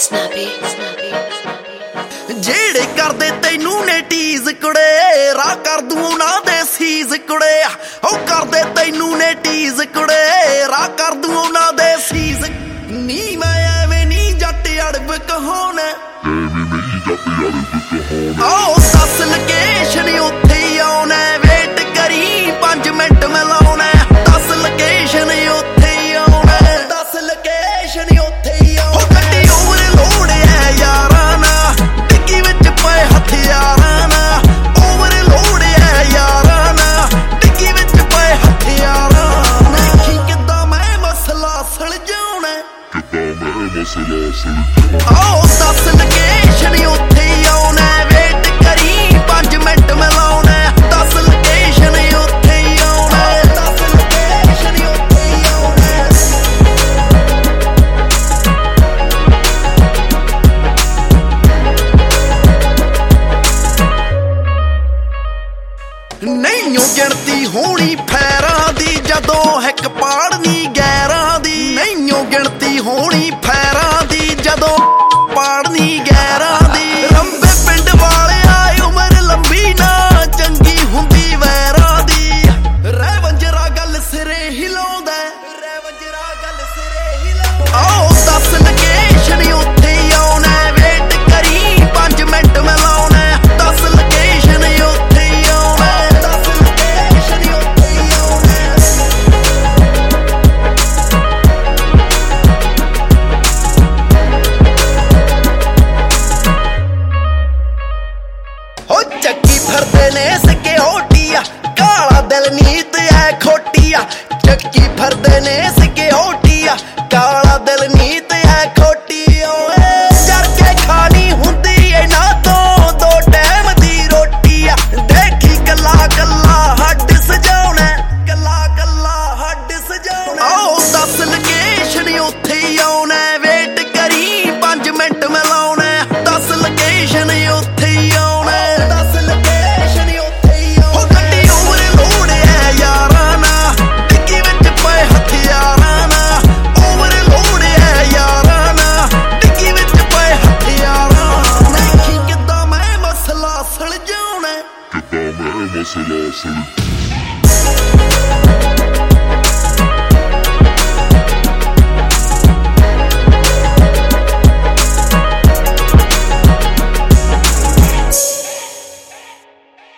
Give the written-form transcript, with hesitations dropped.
ਜਿਹੜੇ ਕਰਦੇ ਤੈਨੂੰ ਨੇ ਟੀਜ਼ ਕੁੜੇ ਰਾਹ ਕਰ ਦੂੰ ਉਹਨਾਂ ਦੇ ਸੀਜ਼ ਕੁੜੇ ਉਹ ਕਰਦੇ ਤੈਨੂੰ ਨੇ ਟੀਜ਼ ਕੁੜੇ ਰਾਹ ਕਰ ਦੂੰ ਉਹਨਾਂ ਦੇ ਸੀਜ਼ ਨੀ ਮੈਂ ਐਵੇਂ ਨੀ ਜੱਟ ਅੜਬ ਕਹਾਉਣਾ ਆਓ 10 ਲੋਕੇਸ਼ਨ ਉੱਥੇ ਹੀ ਆਉਣਾ ਵੇਟ ਕਰੀ 5 ਮਿੰਟ ਮੈਂ ਲਾਉਣਾ 10 ਲੋਕੇਸ਼ਨ ਉੱਥੇ ਹੀ ਆਉਣਾ 10 ਲੋਕੇਸ਼ਨ ਉੱਥੇ ਹੀ ਆਉਣਾ ਉਹ ਗੱਡੀ ਓਵਰ ਲੋਡ ਐ ਯਾਰਾਂ ਨਾ ਟਿੱਕੀ ਵਿੱਚ ਪਏ ਹਥਿਆਰਾਂ ਨਾ ਓਵਰ ਲੋਡ ਐ ਯਾਰਾਂ ਨਾ ਟਿੱਕੀ ਵਿੱਚ ਪਏ ਹਥਿਆਰਾਂ ਦੇਖੀ ਕਿੱਦਾਂ ਮੈਂ ਮਸਲਾ ਸੁਲਝਾਉਣਾ ਆਓ 10 ਲੋਕੇਸ਼ਨ ਉੱਥੇ ਹੀ ਆਉਣਾ ਵੇਟ ਕਰੀ 5 ਮਿੰਟ ਮੈਂ ਲਾਉਣਾ 10 ਲੋਕੇਸ਼ਨ ਉੱਥੇ ਹੀ ਆਉਣਾ 10 ਲੋਕੇਸ਼ਨ ਉੱਥੇ ਹੀ ਆਉਣਾ ਨਹੀਂਓ ਗਿਣਤੀ ਹੋਣੀ ਫੈਰਾਂ ਦੀ ਜਦੋਂ ਹਿੱਕ ਪਾੜਨੀ ਗੈਰਾਂ ਦੀ ਨਹੀਂਓ ਗਿਣਤੀ ਹੋਣੀ ਫੈਰਾਂ ਦੀ ਜਦੋਂ ਪਾੜਨੀ ਗੈਰਾਂ ਦੀ ਰੰਬੇ ਪਿੰਡ ਵਾਲਿਆ ਉਮਰ ਲੰਬੀ ਨਾ ਚੰਗੀ ਹੁੰਦੀ ਵੈਰਾਂ ਦੀ ਰਹਿ ਵੰਜਰਾ ਗੱਲ ਸਿਰੇ ਹਿਲਾਉਂਦਾ ਆਓ 10 ਲੋਕੇਸ਼ਨ ਉੱਥੇ ਹੀ ਆਉਣਾ ਵੇਟ ਕਰੀ 5 ਮਿੰਟ ਮੈਂ ਲਾਉਣਾ 10 ਲੋਕੇਸ਼ਨ ਉੱਥੇ ਹੀ ਆਉਣਾ 10 ਲੋਕੇਸ਼ਨ ਉੱਥੇ ਹੀ ਆਉਣਾ ਹੋ ਚੱਕੀ ਫਿਰਦੇ ਨੇ ਸਿਕਿਉਰਟੀਆ ਕਾਲਾ ਦਿਲ ਨੀਤ ਐ ਖੋਟੀਆ ਚੱਕੀ ਫਿਰਦੇ ਨੇ ਸਿਕਿਉਰਟੀਆ ਕਾਲਾ ਦਿਲ ਨੀਤ ਐ ਖੋਟੀ ਓਏ ਜਰ ਕੇ ਖਾਣੀ ਹੁੰਦੀ ਇਹਨਾਂ ਤੋਂ 2 ਟਾਈਮ ਦੀ ਰੋਟੀ ਆ ਦੇਖੀ ਕੱਲਾ ਕੱਲਾ ਹੱਡ ਸਜਾਉਣਾ ਕੱਲਾ ਕੱਲਾ ਹੱਡ ਸਜਾਉਣਾ ਆਓ 10 ਲੋਕੇਸ਼ਨ ਉੱਥੇ ਹੀ ਆਉਣਾ ਵੇਟ ਕਰੀ 5 ਮਿੰਟ ਮੈਂ ਲਾਉਣਾ 10 ਲੋਕੇਸ਼ਨ ਉੱਥੇ ਹੀ ਆਉਣਾ 10 ਲੋਕੇਸ਼ਨ ਉੱਥੇ ਹੀ ਆਉਣਾ ਉਹ ਗੱਡੀ ਓਵਰ ਲੋਡ ਐ ਯਾਰਾਂ ਨਾ ਟਿੱਕੀ ਵਿੱਚ ਪਏ ਹਥਿਆਰਾਂ ਨਾ ਓਵਰ ਲੋਡ ਐ ਯਾਰਾਂ ਨਾ ਟਿੱਕੀ ਵਿੱਚ ਪਏ ਹਥਿਆਰਾਂ ਦੇਖੀ ਕਿੱਦਾਂ ਮੈਂ ਮਸਲਾ ਸੁਲਝਾਉਣਾ